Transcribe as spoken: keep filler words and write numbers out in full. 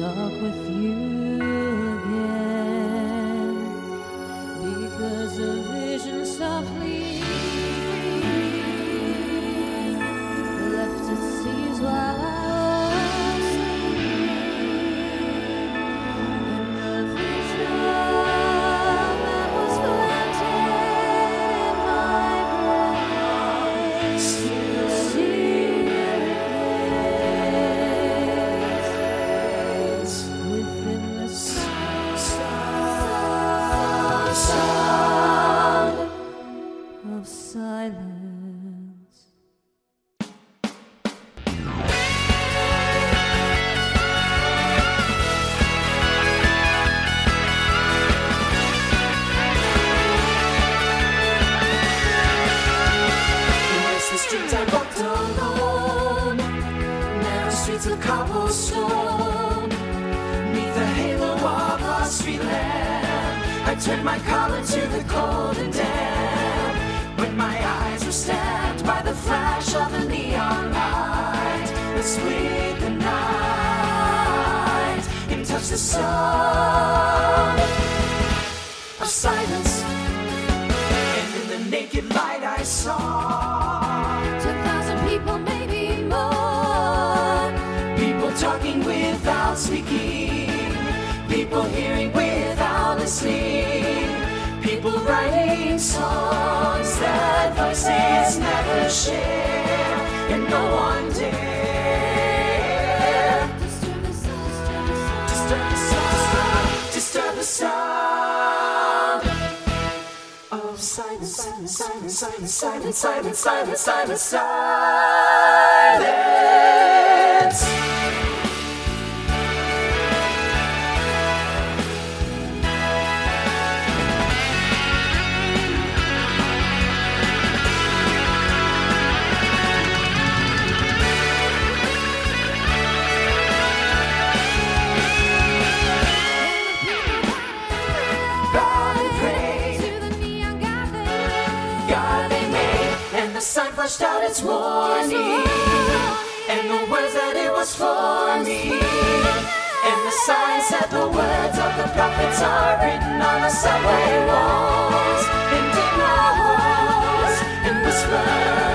talk with you again, because a vision softly left its seeds while I was sleeping, and the vision that was planted in my brain still remains within the sound, sound of silence. The streets I walked alone, narrow streets of cobblestone, neath the halo of a street lamp, I turned my collar to the cold and damp. When my eyes were stabbed by the flash of a neon light that sweet the night and touched the sound of silence, and in the naked light I saw Ten thousand people, maybe more. people talking without speaking, people hearing without listening, people writing songs that voices never share, and no one dare Disturb the sound, disturb the sound, disturb the sound of silence, silence, silence, silence, silence, silence, silence, silence, silence. Bow and pray, to the neon god they God they made, and the sign flashed out its warning, and the words that it was for me. And the sign said the words of the prophets are written on the subway walls, and in the halls, and whispered